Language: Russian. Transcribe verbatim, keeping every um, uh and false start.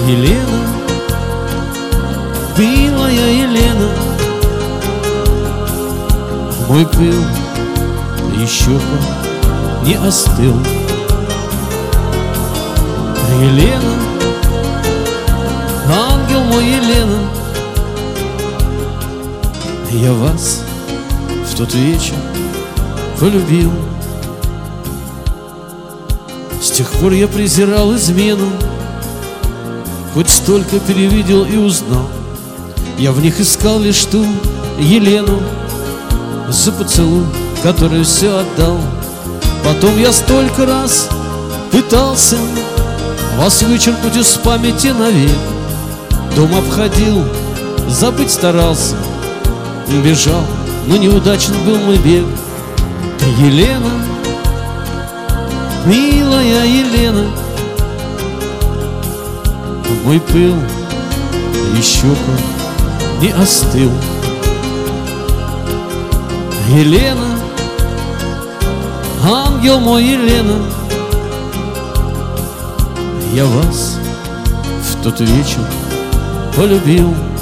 Елена, милая Елена, мой пыл еще не остыл. Елена, ангел мой, Елена, я вас в тот вечер полюбил. С тех пор я презирал измену, хоть столько перевидел и узнал. Я в них искал лишь ту Елену, за поцелуй, который все отдал. Потом я столько раз пытался вас вычеркнуть из памяти навек. Дом обходил, забыть старался, бежал, но неудачен был мой бег. Елена, милая Елена, мой пыл еще не остыл. Елена, ангел мой, Елена, я вас в тот вечер полюбил.